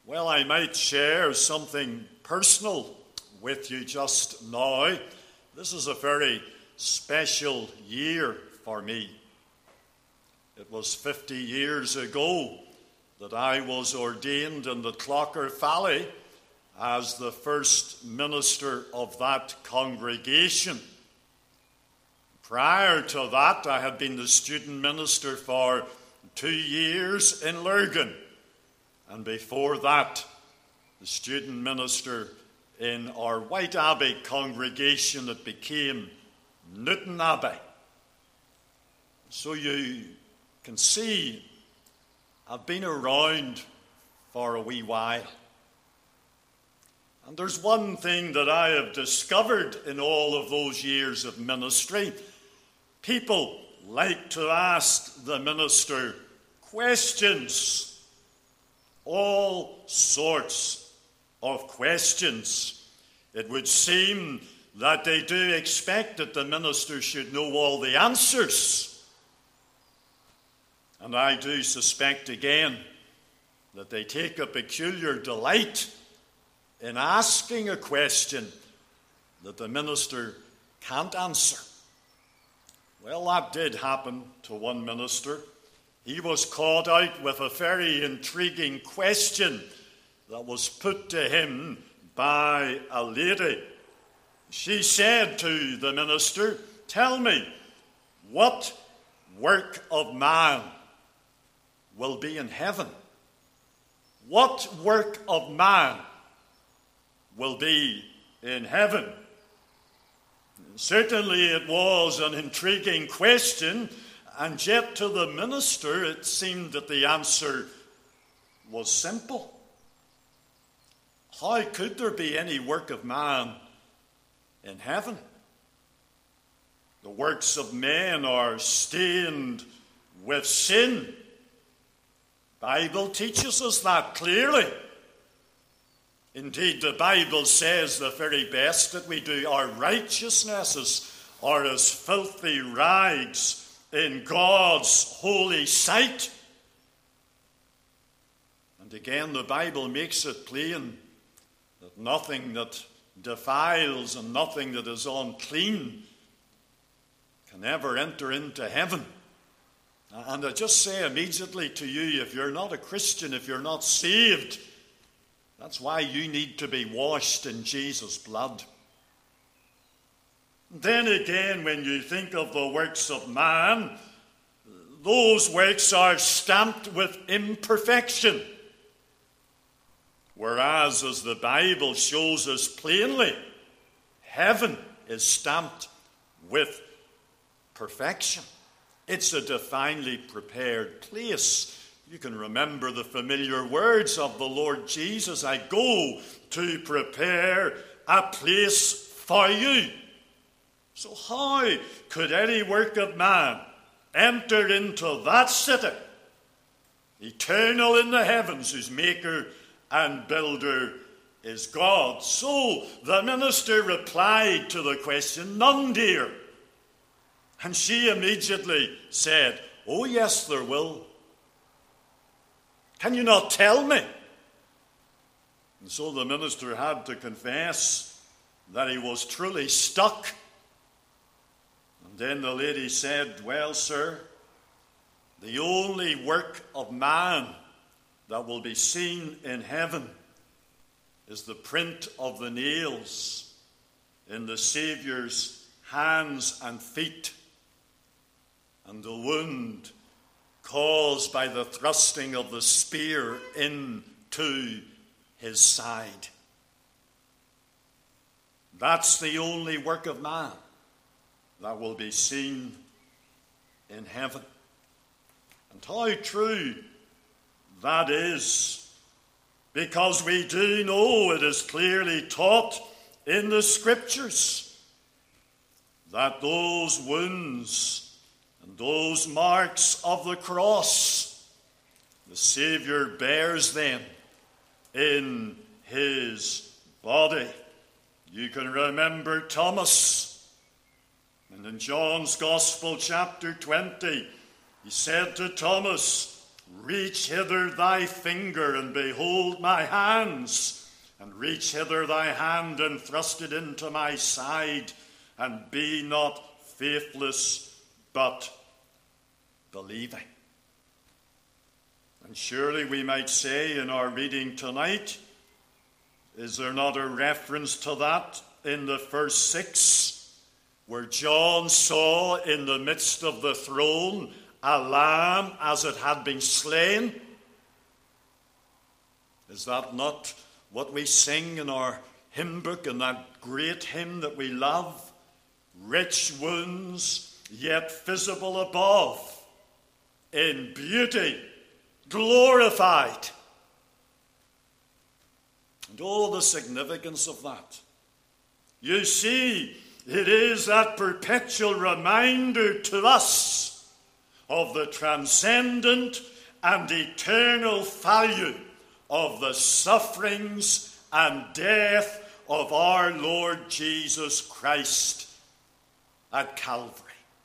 Well, I might share something personal with you just now. This is a very special year for me. It was 50 years ago that I was ordained in the Clocker Valley as the first minister of that congregation. Prior to that, I had been the student minister for 2 years in Lurgan. And before that, the student minister in our White Abbey congregation that became Newton Abbey. So you can see I've been around for a wee while. And there's one thing that I have discovered in all of those years of ministry. People like to ask the minister questions. All sorts of questions. It would seem that they do expect that the minister should know all the answers. And I do suspect again that they take a peculiar delight in asking a question that the minister can't answer. Well, that did happen to one minister. He was caught out with a very intriguing question that was put to him by a lady. She said to the minister, "Tell me, what work of man will be in heaven? What work of man will be in heaven?" Certainly it was an intriguing question. And yet to the minister, it seemed that the answer was simple. How could there be any work of man in heaven? The works of men are stained with sin. The Bible teaches us that clearly. Indeed, the Bible says the very best that we do, our righteousnesses are as filthy rags in God's holy sight. And again, the Bible makes it plain that nothing that defiles and nothing that is unclean can ever enter into heaven. And I just say immediately to you, if you're not a Christian, if you're not saved, that's why you need to be washed in Jesus' blood. Then again, when you think of the works of man, those works are stamped with imperfection. Whereas, as the Bible shows us plainly, heaven is stamped with perfection. It's a divinely prepared place. You can remember the familiar words of the Lord Jesus, "I go to prepare a place for you." So how could any work of man enter into that city, eternal in the heavens, whose maker and builder is God? So the minister replied to the question, "None, dear." And she immediately said, "Oh yes, there will. Can you not tell me?" And so the minister had to confess that he was truly stuck. And then the lady said, "Well, sir, the only work of man that will be seen in heaven is the print of the nails in the Saviour's hands and feet, and the wound caused by the thrusting of the spear into his side. That's the only work of man that will be seen in heaven." And how true that is, because we do know it is clearly taught in the Scriptures that those wounds and those marks of the cross, the Saviour bears them in his body. You can remember Thomas. And in John's Gospel, chapter 20, he said to Thomas, Reach hither thy finger, and behold my hands, and reach hither thy hand, and thrust it into my side, and be not faithless, but believing. And surely we might say in our reading tonight, is there not a reference to that in the first 6, where John saw in the midst of the throne a lamb as it had been slain? Is that not what we sing in our hymn book, in that great hymn that we love? Rich wounds, yet visible above, in beauty glorified. And oh, the significance of that. You see, it is that perpetual reminder to us of the transcendent and eternal value of the sufferings and death of our Lord Jesus Christ at Calvary.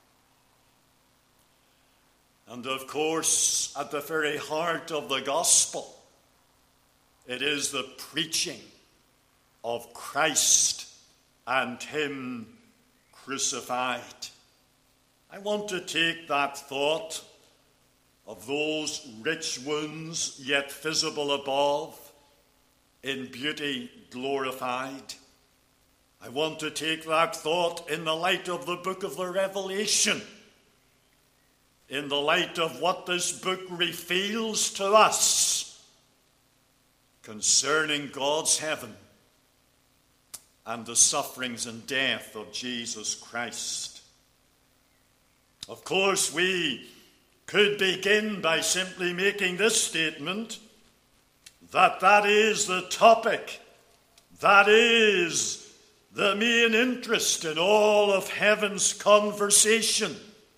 And of course, at the very heart of the gospel, it is the preaching of Christ and Him crucified. I want to take that thought of those rich wounds yet visible above, in beauty glorified. I want to take that thought in the light of the book of the Revelation, in the light of what this book reveals to us concerning God's heaven and the sufferings and death of Jesus Christ. Of course, we could begin by simply making this statement, that is the topic, that is the main interest in all of heaven's conversation,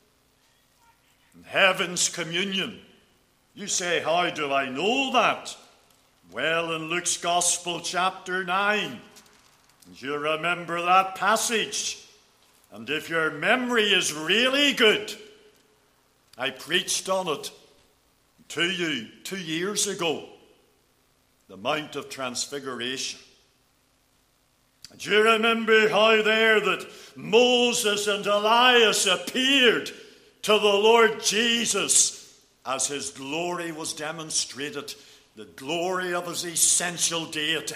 heaven's communion. You say, how do I know that? Well, in Luke's Gospel, chapter 9, you remember that passage. And if your memory is really good, I preached on it to you 2 years ago, the Mount of Transfiguration. And you remember how there that Moses and Elias appeared to the Lord Jesus as his glory was demonstrated, the glory of his essential deity.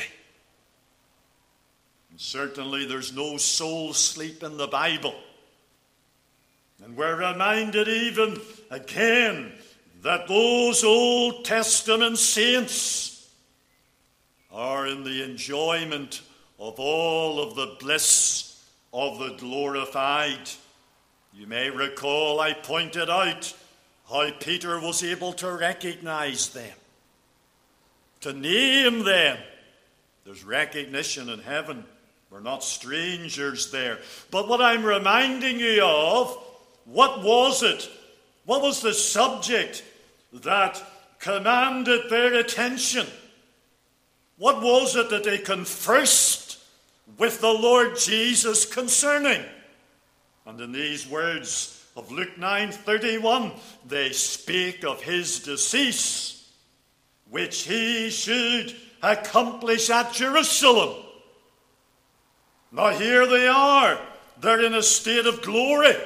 And certainly there's no soul sleep in the Bible. And we're reminded even again that those Old Testament saints are in the enjoyment of all of the bliss of the glorified. You may recall I pointed out how Peter was able to recognize them, to name them. There's recognition in heaven. We're not strangers there. But what I'm reminding you of, what was it? What was the subject that commanded their attention? What was it that they conversed with the Lord Jesus concerning? And in these words of Luke 9:31, they spake of his decease, which he should accomplish at Jerusalem. Now here they are. They're in a state of glory.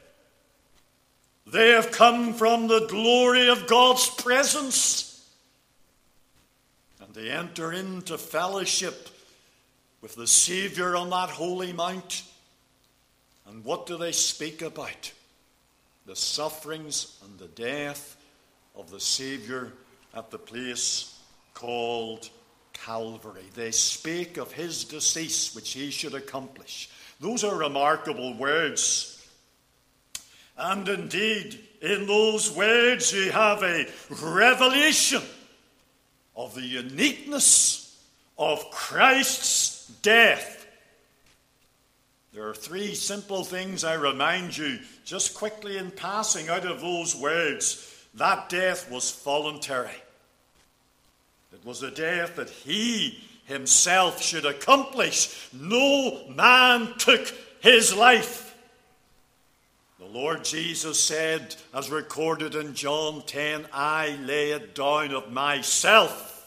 They have come from the glory of God's presence. And they enter into fellowship with the Savior on that holy mount. And what do they speak about? The sufferings and the death of the Savior at the place called Calvary. They speak of his decease, which he should accomplish. Those are remarkable words. And indeed, in those words you have a revelation of the uniqueness of Christ's death. There are three simple things I remind you just quickly in passing out of those words. That death was voluntary. It was a death that he himself should accomplish. No man took his life. The Lord Jesus said, as recorded in John 10, I lay it down of myself.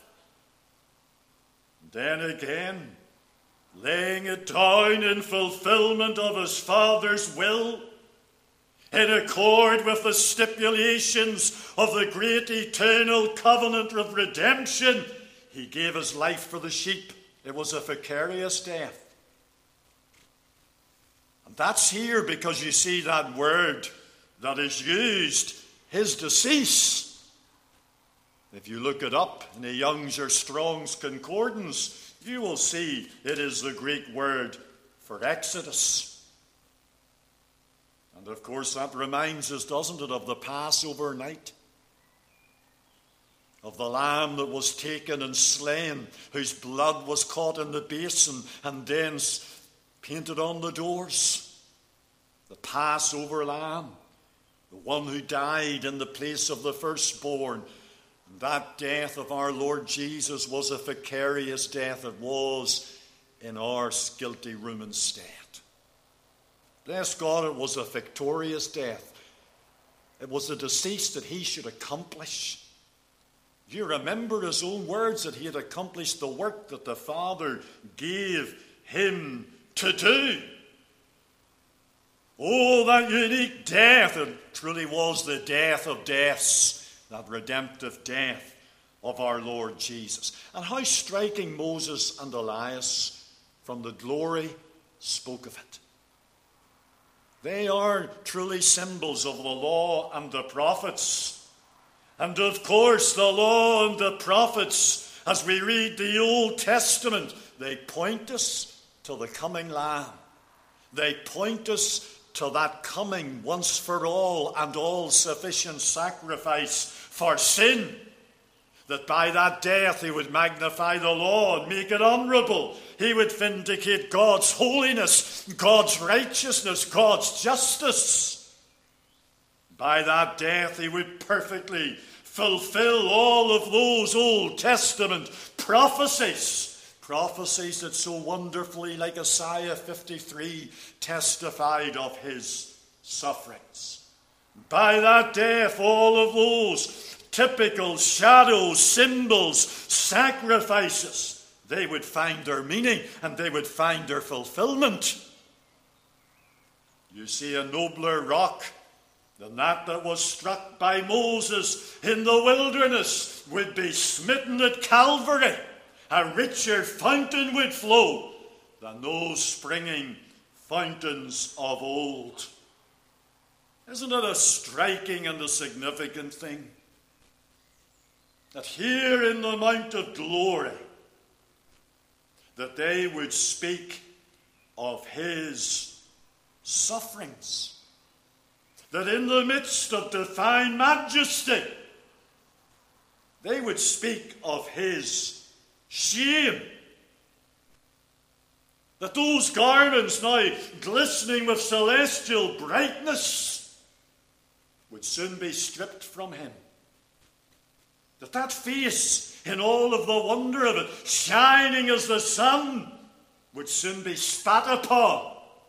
Then again, laying it down in fulfillment of his Father's will, in accord with the stipulations of the great eternal covenant of redemption, he gave his life for the sheep. It was a vicarious death. And that's here because you see that word that is used, his decease. If you look it up in the Young's or Strong's Concordance, you will see it is the Greek word for Exodus. And of course that reminds us, doesn't it, of the Passover night, of the lamb that was taken and slain, whose blood was caught in the basin and then painted on the doors. The Passover lamb, the one who died in the place of the firstborn. And that death of our Lord Jesus was a vicarious death. It was in our guilty room instead. Bless God, it was a victorious death. It was a decease that he should accomplish. You remember his own words that he had accomplished the work that the Father gave him to do. Oh, that unique death. It truly was the death of deaths, that redemptive death of our Lord Jesus. And how striking Moses and Elias from the glory spoke of it. They are truly symbols of the law and the prophets. And of course, the law and the prophets, as we read the Old Testament, they point us to the coming Lamb. They point us to that coming once for all and all sufficient sacrifice for sin. That by that death he would magnify the law and make it honourable. He would vindicate God's holiness, God's righteousness, God's justice. By that death he would perfectly fulfill all of those Old Testament prophecies. Prophecies that so wonderfully, like Isaiah 53, testified of his sufferings. By that death, all of those typical shadows, symbols, sacrifices, they would find their meaning and they would find their fulfillment. You see, a nobler rock than that was struck by Moses in the wilderness would be smitten at Calvary. A richer fountain would flow than those springing fountains of old. Isn't it a striking and a significant thing that here in the Mount of Glory that they would speak of his sufferings, that in the midst of divine majesty they would speak of his shame, that those garments now glistening with celestial brightness would soon be stripped from him, that face in all of the wonder of it, shining as the sun, would soon be spat upon,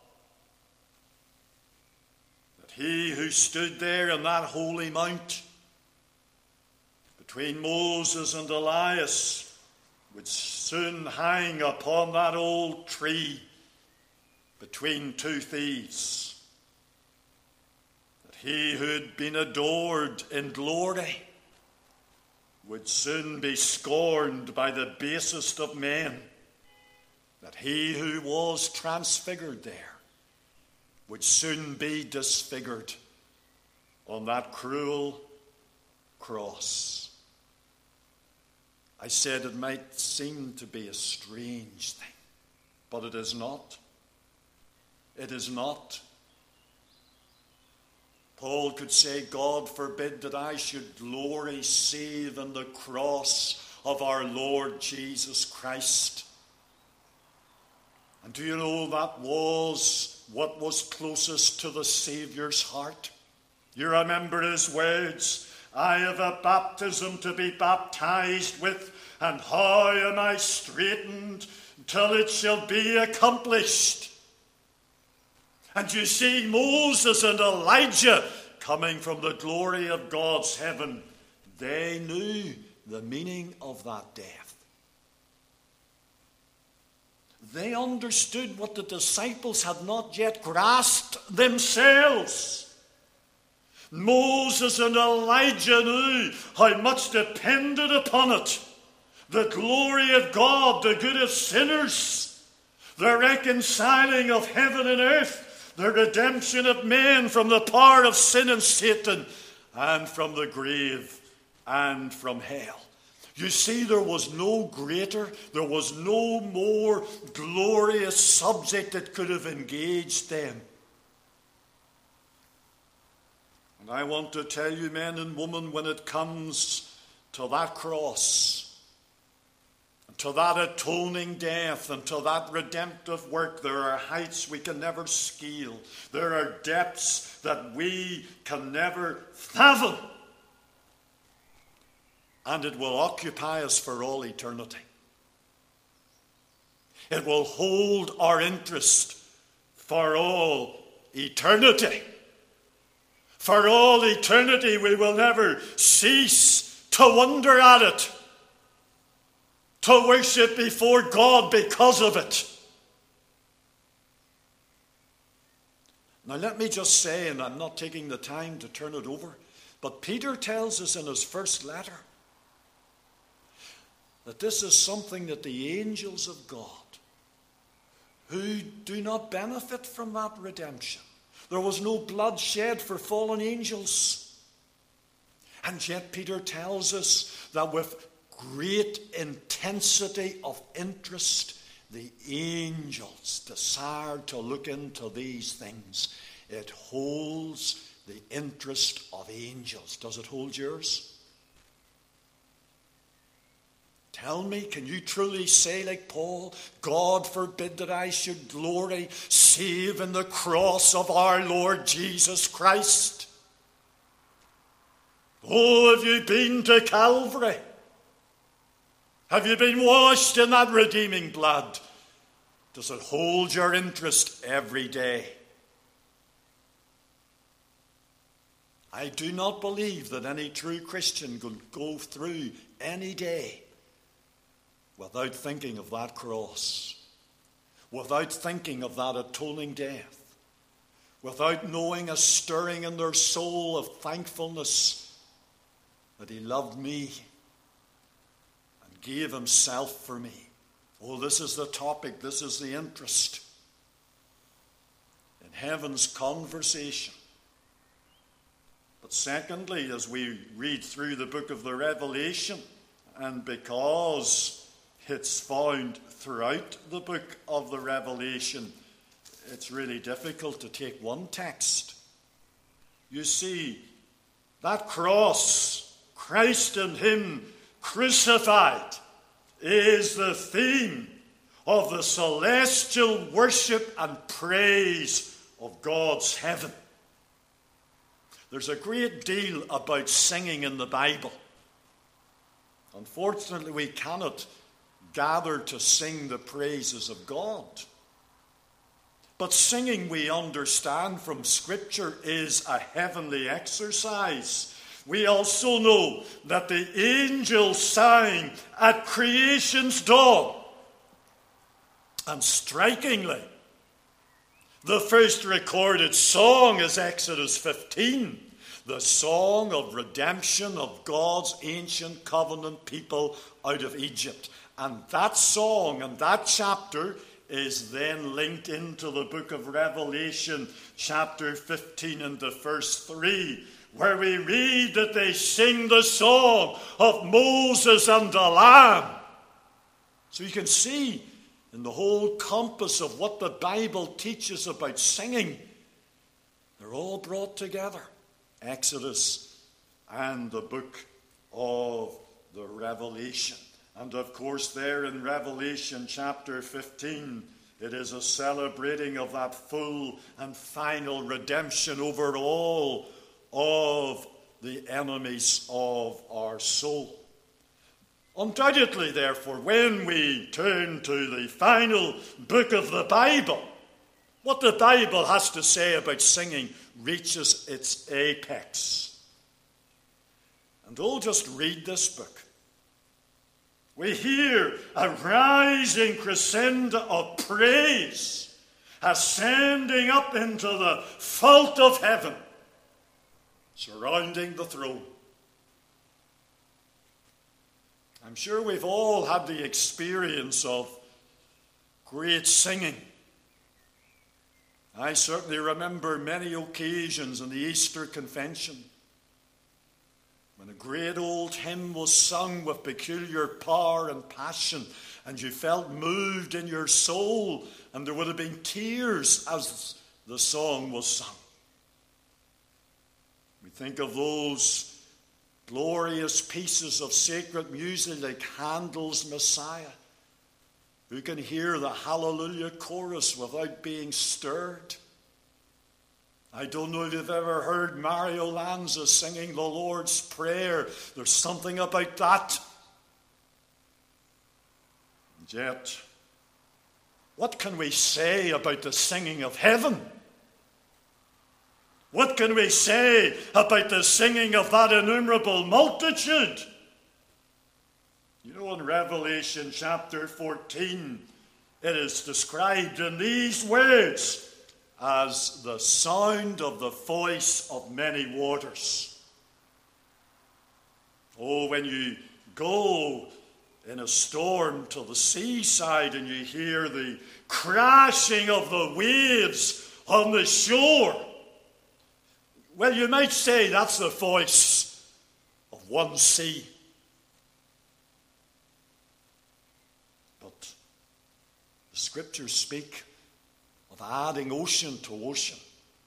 that he who stood there on that holy mount between Moses and Elias would soon hang upon that old tree between two thieves. That he who had been adored in glory would soon be scorned by the basest of men. That he who was transfigured there would soon be disfigured on that cruel cross. I said it might seem to be a strange thing, but it is not. It is not. Paul could say, God forbid that I should glory save in the cross of our Lord Jesus Christ. And do you know that was what was closest to the Saviour's heart? You remember his words, I have a baptism to be baptized with, and how am I straitened till it shall be accomplished? And you see Moses and Elijah coming from the glory of God's heaven. They knew the meaning of that death. They understood what the disciples had not yet grasped themselves. Moses and Elijah knew how much depended upon it. The glory of God, the good of sinners, the reconciling of heaven and earth, the redemption of men from the power of sin and Satan, and from the grave and from hell. You see, there was no greater, there was no more glorious subject that could have engaged them. And I want to tell you, men and women, when it comes to that cross, to that atoning death, and to that redemptive work, there are heights we can never scale. There are depths that we can never fathom. And it will occupy us for all eternity. It will hold our interest for all eternity. For all eternity, we will never cease to wonder at it, to worship before God because of it. Now let me just say, and I'm not taking the time to turn it over, but Peter tells us in his first letter that this is something that the angels of God, who do not benefit from that redemption. There was no blood shed for fallen angels. And yet Peter tells us that with great intensity of interest, the angels desired to look into these things. It holds the interest of angels. Does it hold yours? Tell me, can you truly say like Paul, God forbid that I should glory save in the cross of our Lord Jesus Christ? Oh, have you been to Calvary? Have you been washed in that redeeming blood? Does it hold your interest every day? I do not believe that any true Christian could go through any day without thinking of that cross, without thinking of that atoning death, without knowing a stirring in their soul of thankfulness that he loved me and gave himself for me. Oh, this is the topic, this is the interest in heaven's conversation. But secondly, as we read through the book of the Revelation, and because it's found throughout the book of the Revelation, it's really difficult to take one text. You see, that cross, Christ and him crucified, is the theme of the celestial worship and praise of God's heaven. There's a great deal about singing in the Bible. Unfortunately, we cannot gather to sing the praises of God. But singing, we understand from Scripture, is a heavenly exercise. We also know that the angels sang at creation's dawn. And strikingly, the first recorded song is Exodus 15, the song of redemption of God's ancient covenant people out of Egypt. And that song and that chapter is then linked into the book of Revelation, chapter 15 and the verse 3, where we read that they sing the song of Moses and the Lamb. So you can see in the whole compass of what the Bible teaches about singing, they're all brought together. Exodus and the book of the Revelation. And of course, there in Revelation chapter 15, it is a celebrating of that full and final redemption over all of the enemies of our soul. Undoubtedly, therefore, when we turn to the final book of the Bible, What the Bible has to say about singing reaches its apex. And oh, just read this book. We hear a rising crescendo of praise ascending up into the vault of heaven, surrounding the throne. I'm sure we've all had the experience of great singing. I certainly remember many occasions in the Easter Convention when a great old hymn was sung with peculiar power and passion, and you felt moved in your soul, and there would have been tears as the song was sung. We think of those glorious pieces of sacred music like Handel's Messiah. Who can hear the Hallelujah chorus without being stirred? I don't know if you've ever heard Mario Lanza singing the Lord's Prayer. There's something about that. And yet, what can we say about the singing of heaven? What can we say about the singing of that innumerable multitude? You know, in Revelation chapter 14, it is described in these words as the sound of the voice of many waters. Oh, when you go in a storm to the seaside and you hear the crashing of the waves on the shore, well, you might say that's the voice of one sea. But the scriptures speak of adding ocean to ocean,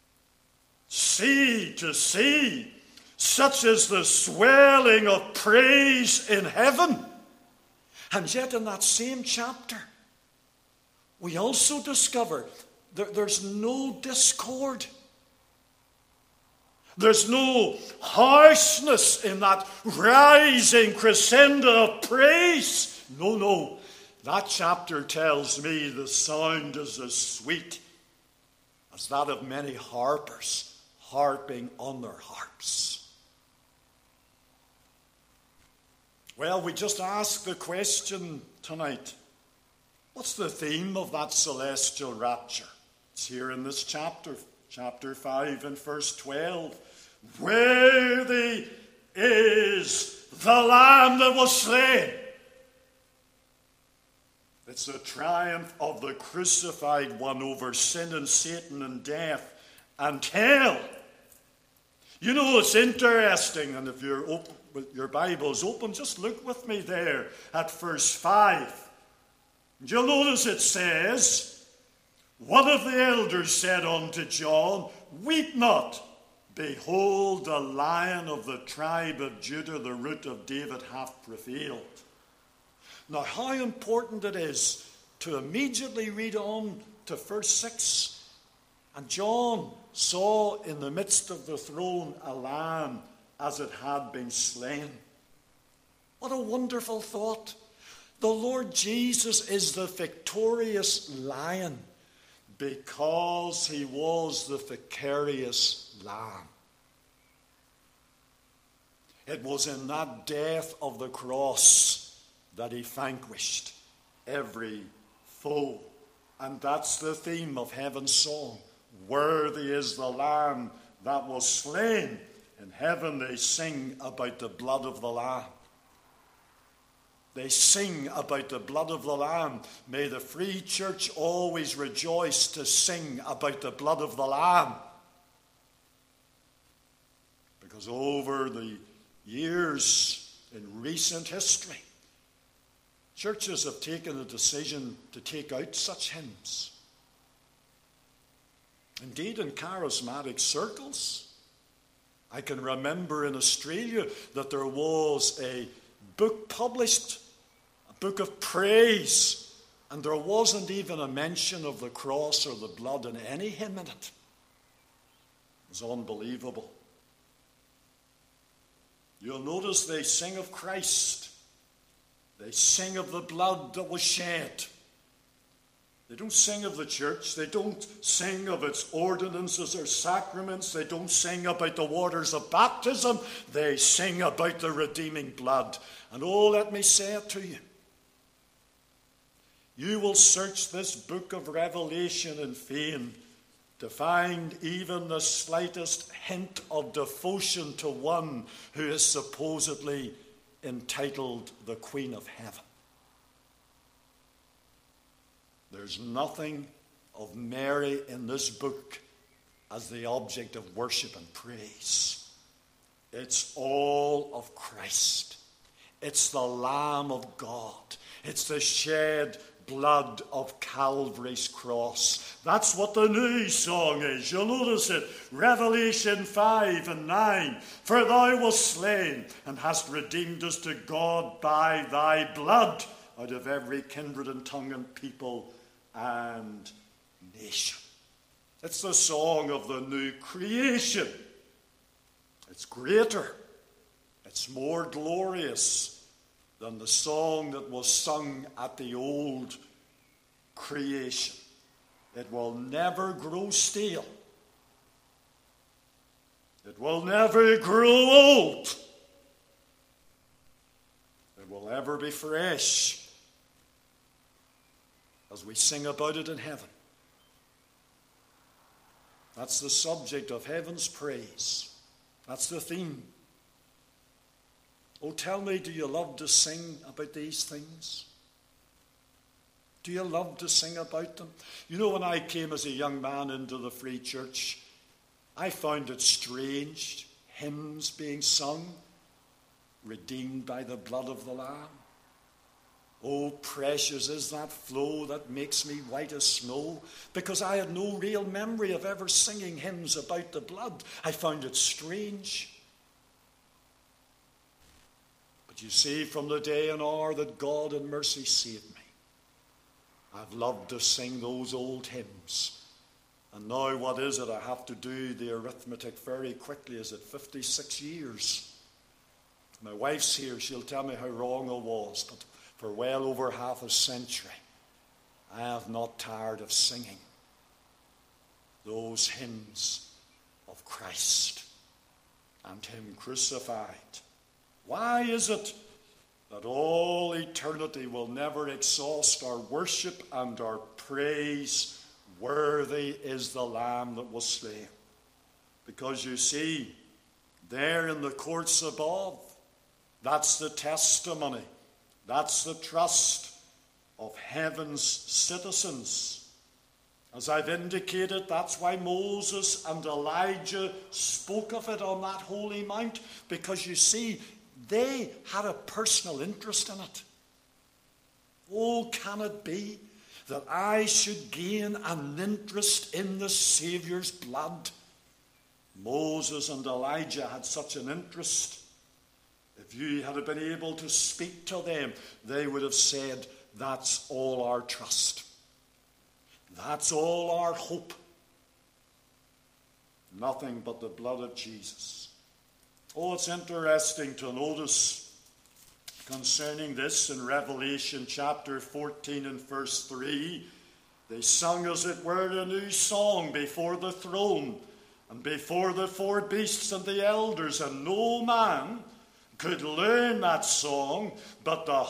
sea to sea. Such is the swelling of praise in heaven. And yet in that same chapter, we also discover there's no discord. There's no harshness in that rising crescendo of praise. No. That chapter tells me the sound is as sweet as that of many harpers harping on their harps. Well, we just ask the question tonight, what's the theme of that celestial rapture? It's here in this chapter 5 and verse 12. Worthy is the Lamb that was slain. It's the triumph of the crucified one over sin and Satan and death and hell. You know, it's interesting, and if your Bible's open, just look with me there at verse 5. And you'll notice it says, one of the elders said unto John, weep not. Behold, the Lion of the tribe of Judah, the Root of David, hath prevailed. Now, how important it is to immediately read on to verse 6. And John saw in the midst of the throne a lamb as it had been slain. What a wonderful thought. The Lord Jesus is the victorious lion because he was the vicarious lamb. It was in that death of the cross that he vanquished every foe. And that's the theme of heaven's song. Worthy is the Lamb that was slain. In heaven they sing about the blood of the Lamb. They sing about the blood of the Lamb. May the free church always rejoice to sing about the blood of the Lamb. Because over the years in recent history, churches have taken a decision to take out such hymns. Indeed, in charismatic circles, I can remember in Australia that there was a book published, a book of praise, and there wasn't even a mention of the cross or the blood in any hymn in it. It was unbelievable. You'll notice they sing of Christ. They sing of the blood that was shed. They don't sing of the church. They don't sing of its ordinances or sacraments. They don't sing about the waters of baptism. They sing about the redeeming blood. And oh, let me say it to you. You will search this book of Revelation in vain to find even the slightest hint of devotion to one who is supposedly entitled the Queen of Heaven. There's nothing of Mary in this book as the object of worship and praise. It's all of Christ. It's the Lamb of God. It's the shed blood of Calvary's cross. That's what the new song is. You'll notice it. Revelation 5 and 9. For thou wast slain and hast redeemed us to God by thy blood out of every kindred and tongue and people and nation. It's the song of the new creation. It's greater. It's more glorious than the song that was sung at the old creation. It will never grow stale. It will never grow old. It will ever be fresh as we sing about it in heaven. That's the subject of heaven's praise. That's the theme. Oh, tell me, do you love to sing about these things? Do you love to sing about them? You know, when I came as a young man into the Free Church, I found it strange, hymns being sung, redeemed by the blood of the Lamb. Oh, precious is that flow that makes me white as snow, because I had no real memory of ever singing hymns about the blood. I found it strange. But you see, from the day and hour that God in mercy saved me, I've loved to sing those old hymns. And now what is it? I have to do the arithmetic very quickly. Is it 56 years? My wife's here. She'll tell me how wrong I was, but for well over half a century, I have not tired of singing those hymns of Christ and Him crucified. Why is it that all eternity will never exhaust our worship and our praise? Worthy is the Lamb that was slain. Because you see, there in the courts above, that's the testimony. That's the trust of heaven's citizens. As I've indicated, that's why Moses and Elijah spoke of it on that holy mount, because you see, they had a personal interest in it. Oh, can it be that I should gain an interest in the Saviour's blood? Moses and Elijah had such an interest. If you had been able to speak to them, they would have said, that's all our trust. That's all our hope. Nothing but the blood of Jesus. Oh, it's interesting to notice concerning this in Revelation chapter 14 and verse 3. They sung, as it were, a new song before the throne and before the four beasts and the elders, and no man could learn that song but the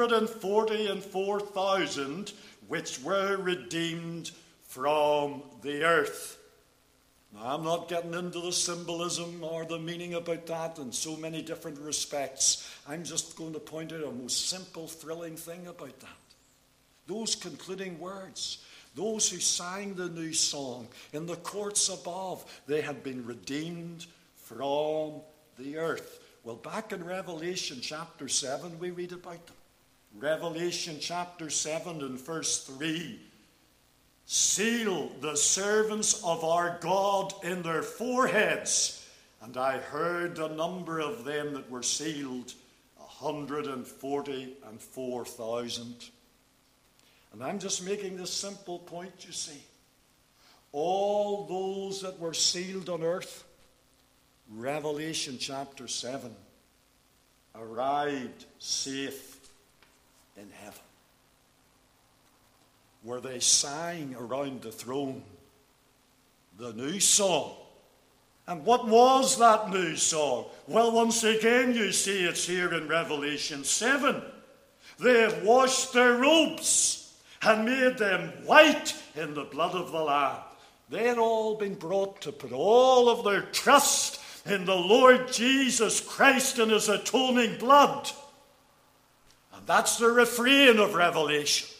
144,000 which were redeemed from the earth. Now, I'm not getting into the symbolism or the meaning about that in so many different respects. I'm just going to point out a most simple, thrilling thing about that. Those concluding words, those who sang the new song in the courts above, they had been redeemed from the earth. Well, back in Revelation chapter 7, we read about them. Revelation chapter 7 and verse 3. Seal the servants of our God in their foreheads. And I heard the number of them that were sealed, 144,000. And I'm just making this simple point, you see. All those that were sealed on earth, Revelation chapter 7, arrived safe in heaven. where they sang around the throne the new song. And what was that new song? Well, once again, you see it's here in Revelation 7. They have washed their robes and made them white in the blood of the Lamb. They had all been brought to put all of their trust in the Lord Jesus Christ and his atoning blood. And that's the refrain of Revelation.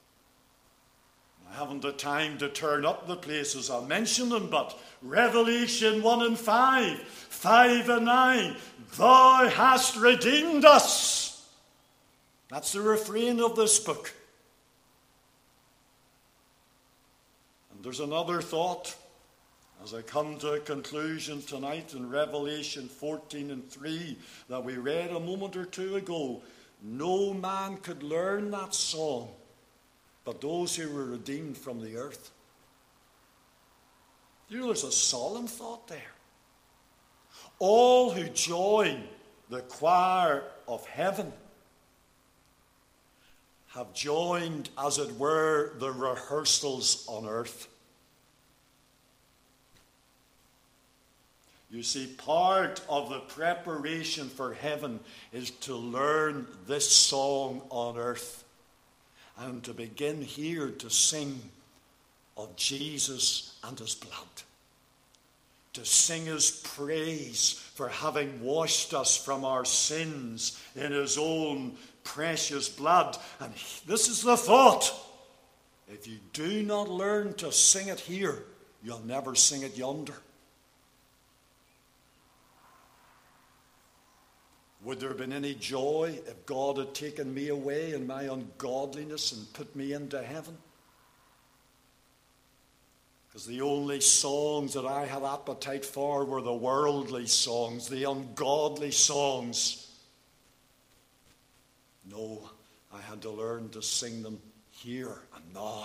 I haven't the time to turn up the places I'll mention them, but Revelation 1 and 5, 5 and 9, thou hast redeemed us. That's the refrain of this book. And there's another thought as I come to a conclusion tonight in Revelation 14 and 3 that we read a moment or two ago. No man could learn that song but those who were redeemed from the earth. You know, there's a solemn thought there. All who join the choir of heaven have joined, as it were, the rehearsals on earth. You see, part of the preparation for heaven is to learn this song on earth and to begin here to sing of Jesus and his blood. To sing his praise for having washed us from our sins in his own precious blood. And this is the thought. If you do not learn to sing it here, you'll never sing it yonder. Would there have been any joy if God had taken me away in my ungodliness and put me into heaven? Because the only songs that I had appetite for were the worldly songs, the ungodly songs. No, I had to learn to sing them here and now.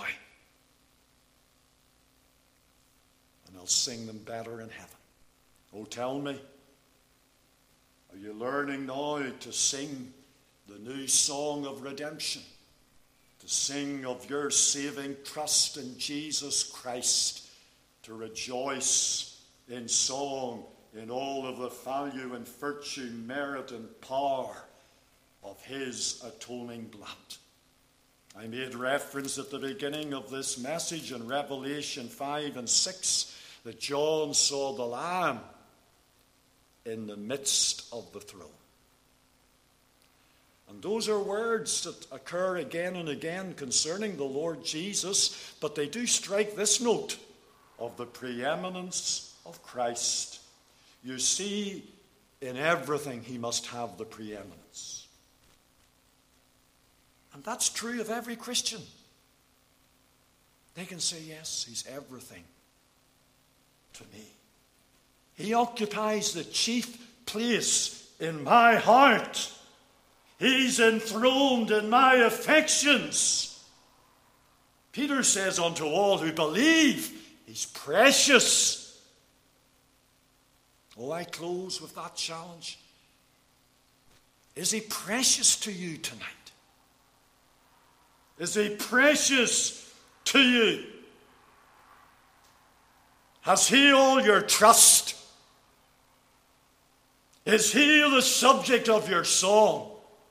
And I'll sing them better in heaven. Oh, tell me, are you learning now to sing the new song of redemption? To sing of your saving trust in Jesus Christ, to rejoice in song in all of the value and virtue, merit and power of his atoning blood. I made reference at the beginning of this message in Revelation 5 and 6 that John saw the Lamb in the midst of the throne. And those are words that occur again and again concerning the Lord Jesus, but they do strike this note of the preeminence of Christ. You see, in everything he must have the preeminence. And that's true of every Christian. They can say, yes, he's everything to me. He occupies the chief place in my heart. He's enthroned in my affections. Peter says unto all who believe, he's precious. Oh, I close with that challenge. Is he precious to you tonight? Is he precious to you? Has he all your trust? Is he the subject of your song?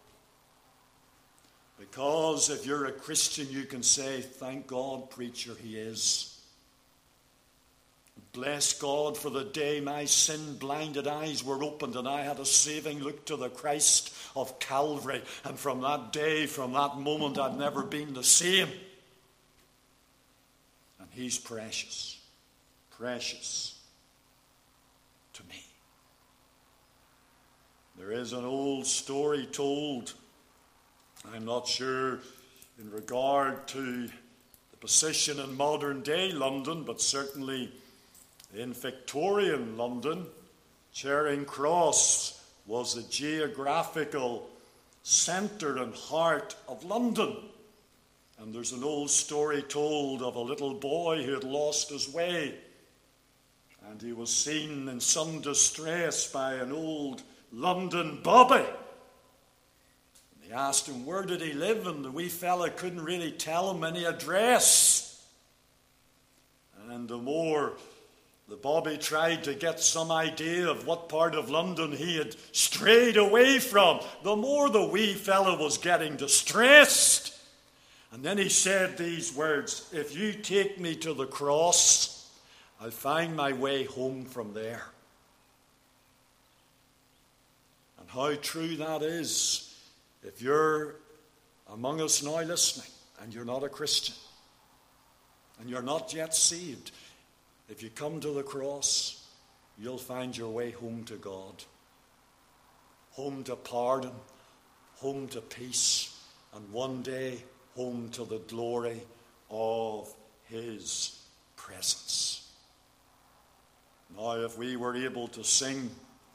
Because if you're a Christian, you can say, thank God, preacher, he is. Bless God for the day my sin-blinded eyes were opened and I had a saving look to the Christ of Calvary. And from that day, from that moment, I've never been the same. And he's precious, precious to me. There is an old story told, I'm not sure in regard to the position in modern day London, but certainly in Victorian London, Charing Cross was the geographical centre and heart of London. And there's an old story told of a little boy who had lost his way. And he was seen in some distress by an old London bobby. He asked him, where did he live? And the wee fella couldn't really tell him any address. And the more the Bobby tried to get some idea of what part of London he had strayed away from, the more the wee fella was getting distressed. And then he said these words, if you take me to the cross, I'll find my way home from there. And how true that is. If you're among us now listening and you're not a Christian and you're not yet saved, if you come to the cross, you'll find your way home to God, home to pardon, home to peace, and one day home to the glory of his presence. Now, if we were able to sing,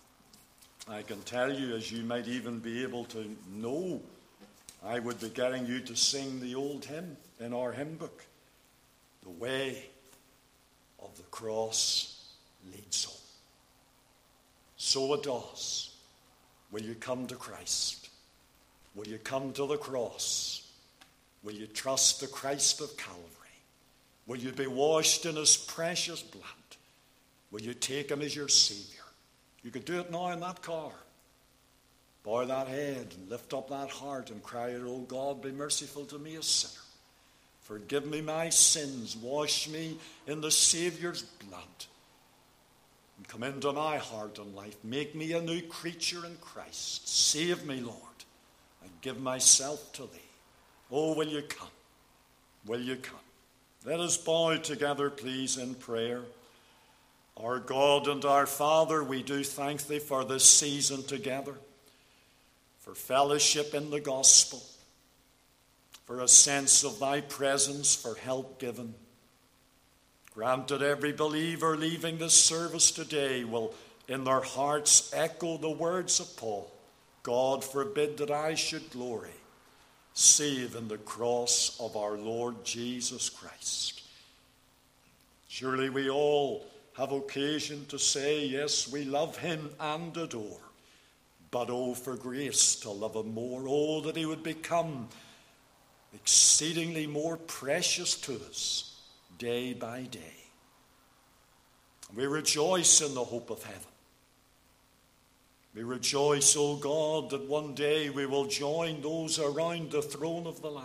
I can tell you, as you might even be able to know, I would be getting you to sing the old hymn in our hymn book. The way of the cross leads home. So it does. Will you come to Christ? Will you come to the cross? Will you trust the Christ of Calvary? Will you be washed in his precious blood? Will you take him as your Savior? You could do it now in that car. Bow that head and lift up that heart and cry out, oh God, be merciful to me, a sinner. Forgive me my sins. Wash me in the Saviour's blood. And come into my heart and life. Make me a new creature in Christ. Save me, Lord. I give myself to thee. Oh, will you come? Will you come? Let us bow together, please, in prayer. Our God and our Father, we do thank thee for this season together, for fellowship in the gospel, for a sense of thy presence, for help given. Grant that every believer leaving this service today will in their hearts echo the words of Paul, God forbid that I should glory, save in the cross of our Lord Jesus Christ. Surely we all have occasion to say, yes, we love him and adore, but oh, for grace to love him more. Oh, that he would become exceedingly more precious to us day by day. We rejoice in the hope of heaven. We rejoice, O God, that one day we will join those around the throne of the Lamb.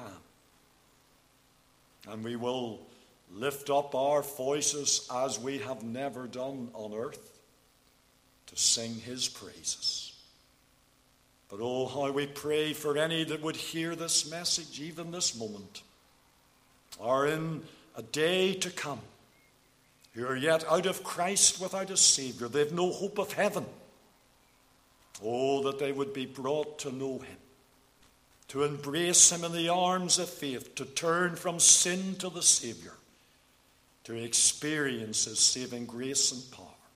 And we will lift up our voices as we have never done on earth to sing his praises. But oh, how we pray for any that would hear this message even this moment, or in a day to come, who are yet out of Christ without a Savior. They have no hope of heaven. Oh, that they would be brought to know him, to embrace him in the arms of faith, to turn from sin to the Savior, to experience his saving grace and power.